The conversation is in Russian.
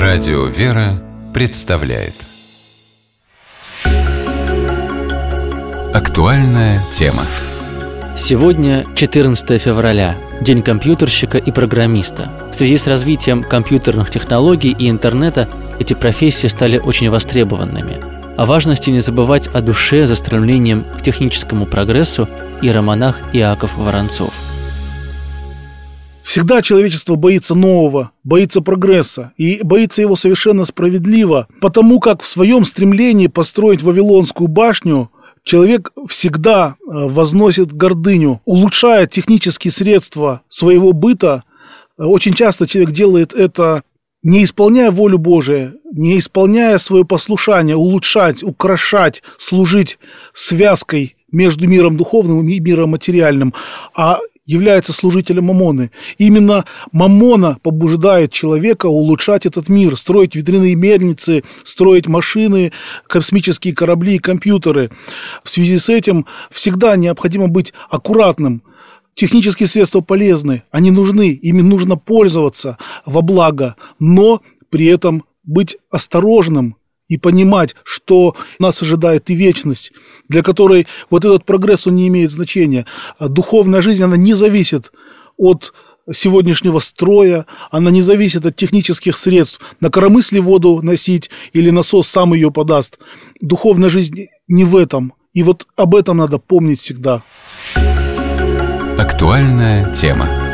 Радио «Вера» представляет актуальная тема. Сегодня 14 февраля, День компьютерщика и программиста. В связи с развитием компьютерных технологий и интернета эти профессии стали очень востребованными. О важности не забывать о душе за стремлением к техническому прогрессу иеромонах Иаков Воронцов. Всегда человечество боится нового, боится прогресса, и боится его совершенно справедливо, потому как в своем стремлении построить Вавилонскую башню человек всегда возносит гордыню, улучшая технические средства своего быта. Очень часто человек делает это, не исполняя волю Божию, не исполняя свое послушание, улучшать, украшать, служить связкой между миром духовным и миром материальным, а является служителем маммоны. Именно маммона побуждает человека улучшать этот мир, строить ветряные мельницы, строить машины, космические корабли и компьютеры. В связи с этим всегда необходимо быть аккуратным. Технические средства полезны, они нужны, ими нужно пользоваться во благо, но при этом быть осторожным и понимать, что нас ожидает и вечность, для которой вот этот прогресс, он не имеет значения. Духовная жизнь, она не зависит от сегодняшнего строя, она не зависит от технических средств. На коромысле воду носить или насос сам ее подаст. Духовная жизнь не в этом. И вот об этом надо помнить всегда. Актуальная тема.